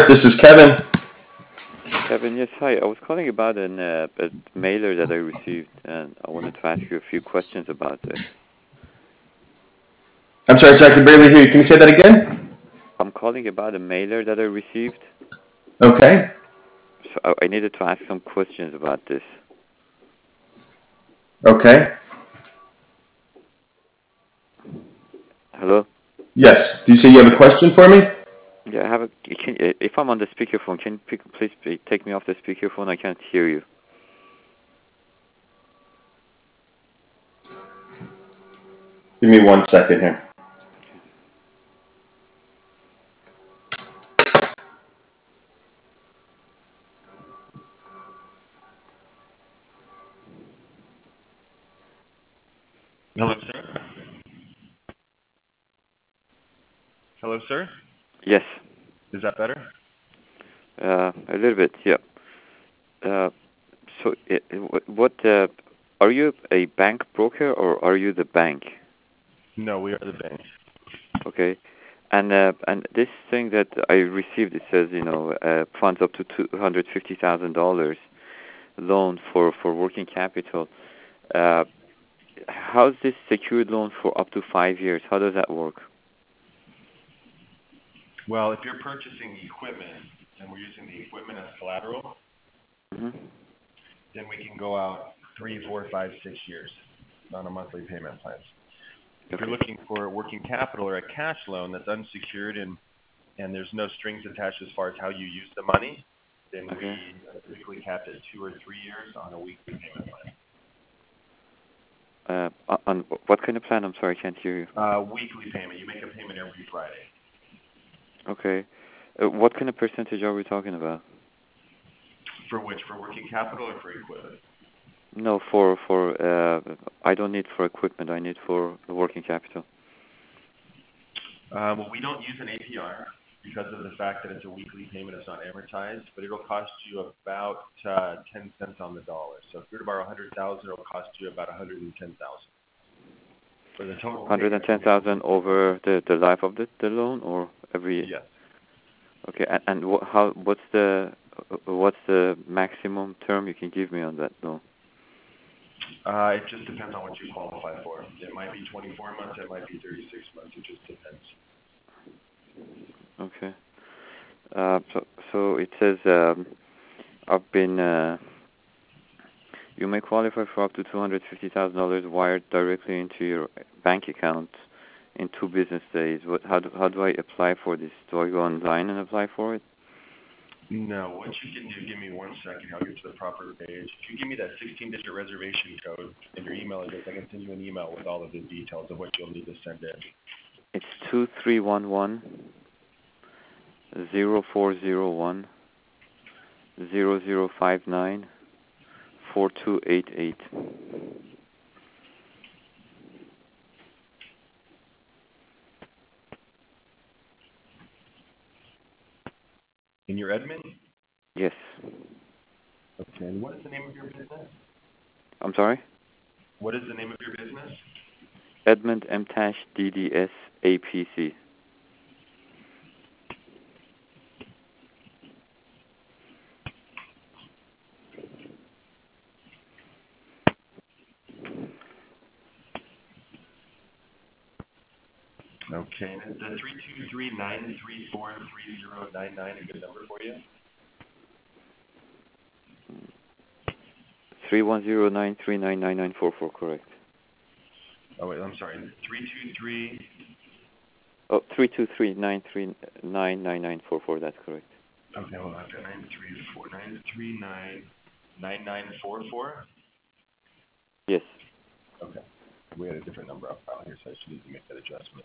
This is Kevin. Kevin, yes, hi. I was calling about a mailer that I received, and I wanted to ask you a few questions about it. I'm sorry, sir, I can barely hear you. Can you say that again? I'm calling about a mailer that I received, Okay. so I needed to ask some questions about this. Okay. Hello? Yes. Do you say you have a question for me? Yeah, I have a. If I'm on the speakerphone, can you please take me off the speakerphone? I can't hear you. Give me 1 second here. Hello, sir. Hello, sir. Yes. Is that better? A little bit, yeah. Uh, so, what? Are you a bank broker or are you the bank? No, we are the bank. Okay. And this thing that I received, it says, funds up to $250,000 loan for working capital. How's this secured loan for up to 5 years? How does that work? Well, if you're purchasing equipment and we're using the equipment as collateral, Hmm. then we can go out 3, 4, 5, 6 years on a monthly payment plan. If you're Okay. looking for working capital or a cash loan that's unsecured and there's no strings attached as far as how you use the money, then we Okay. typically cap it 2 or 3 years on a weekly payment plan. On what kind of plan? I'm sorry, I can't hear you. Weekly payment. You make a payment every Friday. Okay. What kind of percentage are we talking about? For which? For working capital or for equipment? No, I don't need for equipment. I need for the working capital. Well, we don't use an APR because of the fact that it's a weekly payment. It's not amortized, but it'll cost you about 10 cents on the dollar. So if you're to borrow 100,000, it'll cost you about 110,000 for the total. 110,000 over the life of the loan, or every? Yes. Okay. And what's the maximum term you can give me on that loan? It just depends on what you qualify for. It might be 24 months. It might be 36 months. It just depends. Okay. So it says I've been. You may qualify for up to $250,000 wired directly into your bank account in 2 business days. How do I apply for this? Do I go online and apply for it? No, what you can do, give me 1 second, I'll get to the proper page. If you give me that 16-digit reservation code and your email address, I can send you an email with all of the details of what you'll need to send in. It's 2311-0401-0059-4288. And you're Edmund? Yes. Okay, and what is the name of your business? I'm sorry? What is the name of your business? Edmund MTash DDS APC. Okay, and is the 323-934-3099 a good number for you? 310-939-9944, correct. Oh, wait, I'm sorry. 323... Oh, 323-939-9944, that's correct. Okay, hold on. I've got 939-9944? Yes. Okay. We had a different number on file here, so I just need to make that adjustment.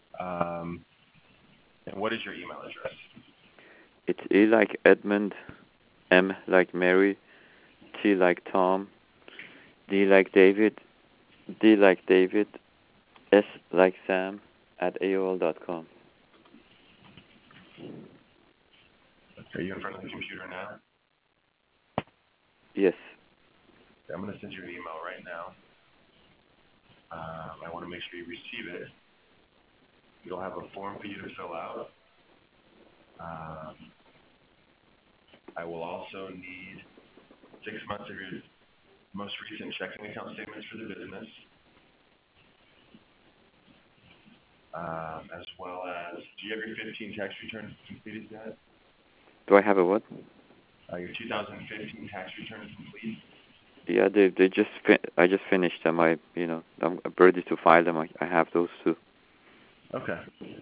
And what is your email address? It's E like Edmund, M like Mary, T like Tom, D like David, D like David, S like Sam, at AOL.com. Are you in front of the computer now? Yes. Okay, I'm going to send you an email right now. I want to make sure you receive it. You'll have a form for you to fill out. I will also need 6 months of your most recent checking account statements for the business, as well as, do you have your 15 tax returns completed yet? Do I have a what? Your 2015 tax returns complete? Yeah, they just I just finished them. I'm ready to file them. I have those too. Okay.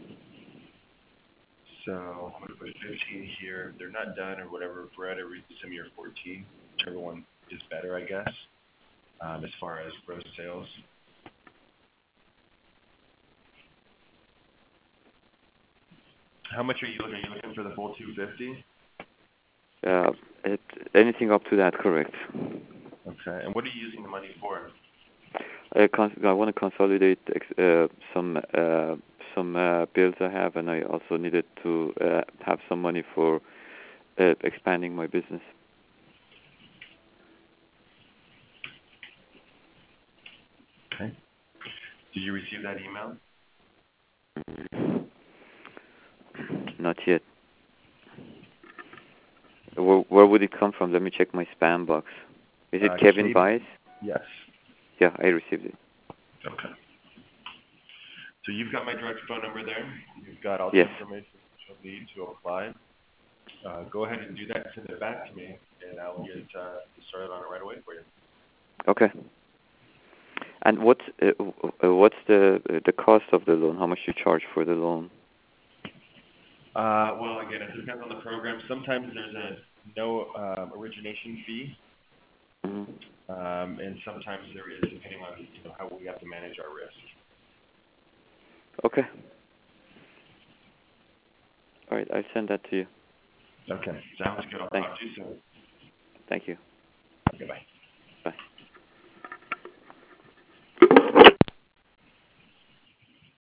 So I'm going to put 15 here. If they're not done or whatever, Brett, I resum your 14, whichever one is better, I guess, as far as gross sales. How much are you looking? Are you looking for the full 250? Anything up to that, correct? Okay. And what are you using the money for? I want to consolidate some bills I have, and I also needed to have some money for expanding my business. Okay. Did you receive that email? Not yet. Where would it come from? Let me check my spam box. Is it Kevin Bice? Yes. Yeah, I received it. Okay. So you've got my direct phone number there. You've got all the Yes. information that you'll need to apply. Go ahead and do that. Send it back to me, and I'll get started on it right away for you. Okay. And what's the cost of the loan? How much you charge for the loan? Well, again, it depends on the program. Sometimes there's a no origination fee, Mm-hmm. and sometimes there is, depending on how we have to manage our risk. Okay. All right, I'll send that to you. Okay, sounds good. I'll talk to you soon. Thank you. Okay, bye. Bye.